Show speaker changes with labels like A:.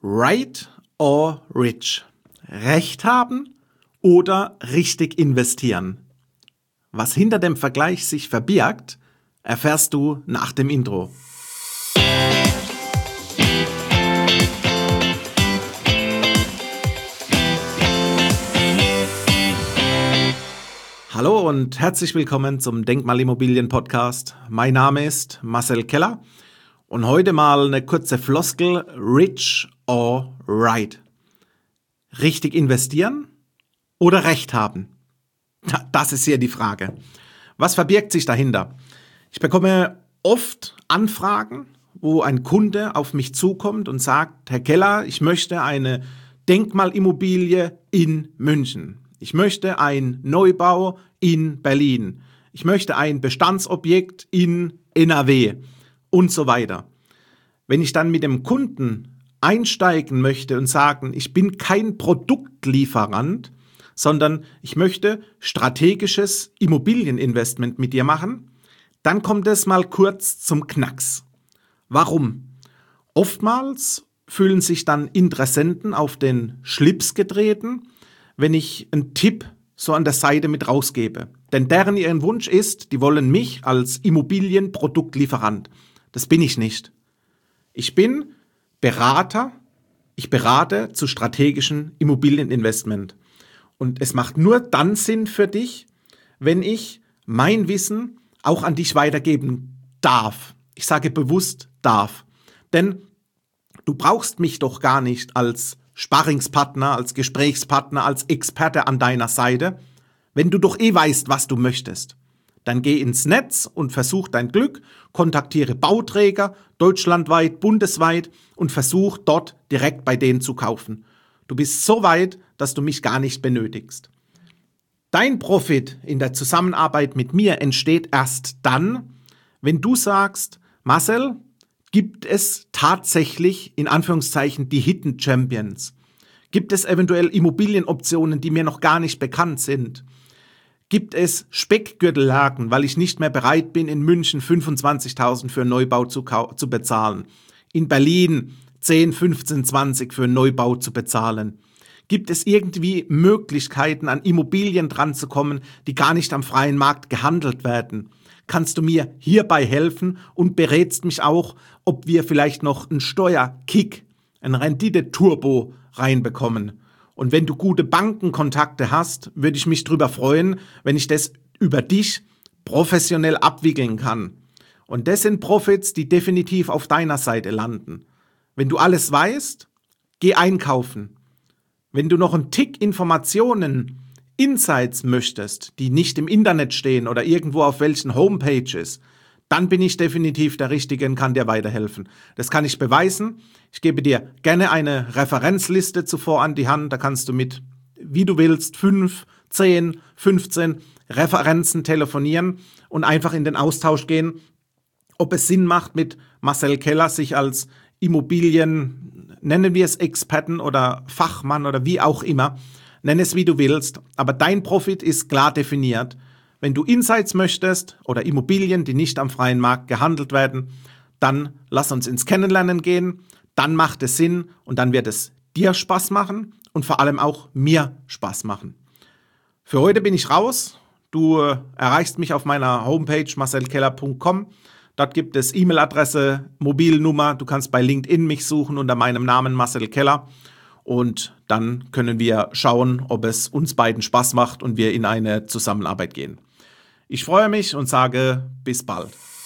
A: Right or rich? Recht haben oder richtig investieren? Was hinter dem Vergleich sich verbirgt, erfährst du nach dem Intro. Hallo und herzlich willkommen zum Denkmalimmobilien-Podcast. Mein Name ist Marcel Keller und heute mal eine kurze Floskel: Rich or right? Richtig investieren oder Recht haben? Das ist hier die Frage. Was verbirgt sich dahinter? Ich bekomme oft Anfragen, wo ein Kunde auf mich zukommt und sagt: Herr Keller, ich möchte eine Denkmalimmobilie in München. Ich möchte einen Neubau in Berlin. Ich möchte ein Bestandsobjekt in NRW und so weiter. Wenn ich dann mit dem Kunden einsteigen möchte und sagen, ich bin kein Produktlieferant, sondern ich möchte strategisches Immobilieninvestment mit dir machen, dann kommt es mal kurz zum Knacks. Warum? Oftmals fühlen sich dann Interessenten auf den Schlips getreten, wenn ich einen Tipp so an der Seite mit rausgebe. Denn ihren Wunsch ist, die wollen mich als Immobilienproduktlieferant. Das bin ich nicht. Ich bin Berater. Ich berate zu strategischen Immobilieninvestment. Und es macht nur dann Sinn für dich, wenn ich mein Wissen auch an dich weitergeben darf. Ich sage bewusst darf. Denn du brauchst mich doch gar nicht als Sparringspartner, als Gesprächspartner, als Experte an deiner Seite, wenn du doch weißt, was du möchtest. Dann geh ins Netz und versuch dein Glück, kontaktiere Bauträger, deutschlandweit, bundesweit und versuch dort direkt bei denen zu kaufen. Du bist so weit, dass du mich gar nicht benötigst. Dein Profit in der Zusammenarbeit mit mir entsteht erst dann, wenn du sagst: Marcel, gibt es tatsächlich, in Anführungszeichen, die Hidden Champions? Gibt es eventuell Immobilienoptionen, die mir noch gar nicht bekannt sind? Gibt es Speckgürtellagen, weil ich nicht mehr bereit bin, in München 25.000 für einen Neubau zu bezahlen? In Berlin 10, 15, 20 für einen Neubau zu bezahlen? Gibt es irgendwie Möglichkeiten, an Immobilien dran zu kommen, die gar nicht am freien Markt gehandelt werden? Kannst du mir hierbei helfen und berätst mich auch, ob wir vielleicht noch einen Steuerkick, einen Rendite-Turbo reinbekommen? Und wenn du gute Bankenkontakte hast, würde ich mich darüber freuen, wenn ich das über dich professionell abwickeln kann. Und das sind Profits, die definitiv auf deiner Seite landen. Wenn du alles weißt, geh einkaufen. Wenn du noch einen Tick Informationen, Insights möchtest, die nicht im Internet stehen oder irgendwo auf welchen Homepages, dann bin ich definitiv der Richtige und kann dir weiterhelfen. Das kann ich beweisen. Ich gebe dir gerne eine Referenzliste zuvor an die Hand. Da kannst du mit, wie du willst, 5, 10, 15 Referenzen telefonieren und einfach in den Austausch gehen, ob es Sinn macht, mit Marcel Keller sich als Immobilien, nennen wir es Experten oder Fachmann oder wie auch immer, nenn es wie du willst, aber dein Profit ist klar definiert. Wenn du Insights möchtest oder Immobilien, die nicht am freien Markt gehandelt werden, dann lass uns ins Kennenlernen gehen, dann macht es Sinn und dann wird es dir Spaß machen und vor allem auch mir Spaß machen. Für heute bin ich raus. Du erreichst mich auf meiner Homepage marcelkeller.com. Dort gibt es E-Mail-Adresse, Mobilnummer. Du kannst bei LinkedIn mich suchen unter meinem Namen Marcel Keller. Und dann können wir schauen, ob es uns beiden Spaß macht und wir in eine Zusammenarbeit gehen. Ich freue mich und sage bis bald.